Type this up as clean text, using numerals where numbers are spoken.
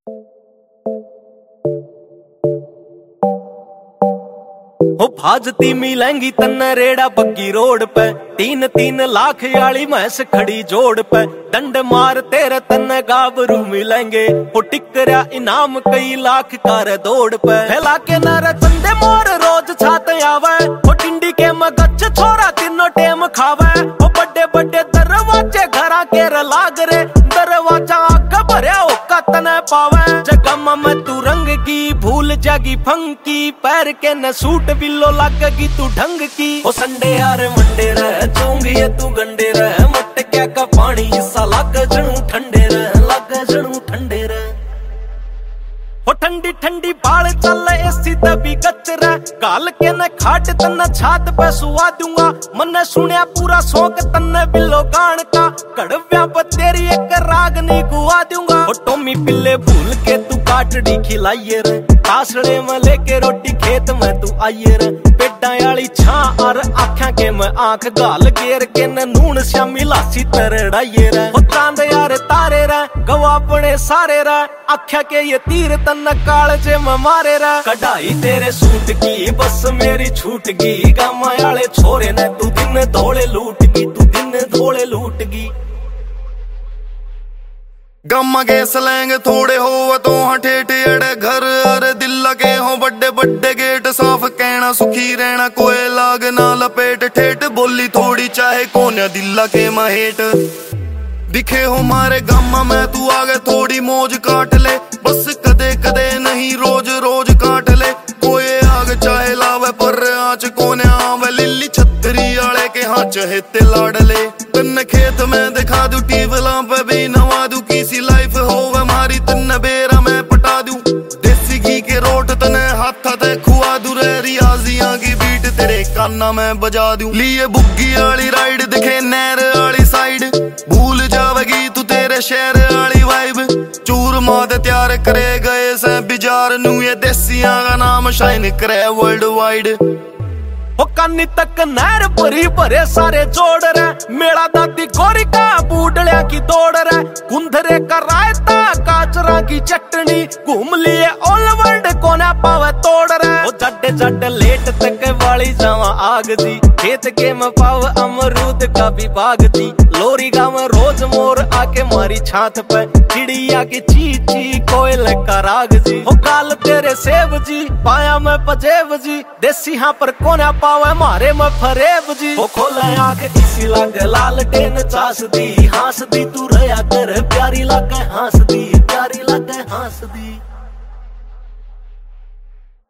हो भाजती मिलेंगी तन्ने रेड़ा बग्गी रोड पे 3-3 लाख याली भैंस खड़ी जोड़ पे डंड मार तेरे तन्ने गाबरू मिलेंगे हो टिकरा इनाम कई लाख कार दौड़ पे फैला के नर चंदे मोर रोज छात आवे हो टिंडी के मगच छोरा तीनों टेम खावे हो बड़े बड़े दरवाजे घरा के लाग रे दरवाजा आग भरया होका तने पावे जगम में तू रंग की भूल जागी फंकी पैर के न सूट बिल्लो लगेगी तू ढंग की ओ संडे यार मंडे रह चूंगी तू गंडे रह मटक्या का पानी सा लग जणू ठंडे रह लग जणू ठंडे रह हो ठंडी ठंडी बाल चल ऐसी तभी कचरा काल के न खाट तन्ना छात पे सुवा दूंगा मन सुनिया पूरा शौक तन्ने बिल्लो गान का कड़व्या पर तेरी एक रागनी गुआ दूंगा हो टोमी पिल्ले भूल के तू काटड़ी खिलाइए रे तासड़े में लेके रोटी खेत में तू आइए रे पेडा याली छा और आँखा के में आँख गाल गेर के न नून श्या मिलासी तरड़ाइए रे हो चांद यार तारे रे गवा पड़े सारे रे आँखा के ये तीर तन्ना कालजे में मारे रे कढ़ाई तेरे सूट की बस मेरी छूट गई गामा याले छोरे ने तू दिन धोले लूट गई तू दिन धोले लूट गई गम्मा के सलैंग थोड़े हो तो ठेठ अड़े घर अरे दिल लगे हो बड़े बड़े गेट साफ कहना सुखी रहना कोई लाग ना लपेट ठेठ बोली थोड़ी चाहे कोने दिल लगे महेट दिखे हो मारे गम्मा में तू आगे थोड़ी मौज काट ले बस कदे कदे नहीं रोज रोज काट ले कोई आग चाहे लावे पर आँच कोने आवे लिल्ली छतरी आले के हाँ चहेते लाडले तन्ने खेत में दिखा दू टीवला पे भी नवा दू किसी लाइफ होवे मारी तन्ने बेरा में पटा दू देसी घी के रोट तने हाथ ते खुआ दू रे रियाजियां की बीट तेरे काना में बजा दू लिए बुग्गी आली राइड दिखे नहर आली साइड भूल जावेगी तू तेरे शहर आली वाइब चूर माद तैयार करे गए से बिजार नू ये देसियां का नाम शाइन करे वर्ल्ड वाइड हो कानी तक नहर भरी भरे सारे जोड़ रे मेला दादी गोरी का बूढ़लिया की दौड़ रे कुंधरे का रायता काचरा की चटनी घूम लिए ऑल वर्ल्ड कोना पावे तोड़ रे ओ जड्डे जड्डे लेट तक वाली जावा आग जी खेत के में पाव अमरूद का भी बाग जी लोरी गाँव रोज मोर आके मारी छात पे चिड़िया की ची ची कोयल का राग जी हो काल तेरे सेब जी पाया में पजेब जी देसी हाँ पर कोना पावे मारे में फरेब जी वो खोले आके इसी लागे लाल टेन चास दी हास दी तू रया कर प्यारी लागे हास दी प्यारी लागे हास दी।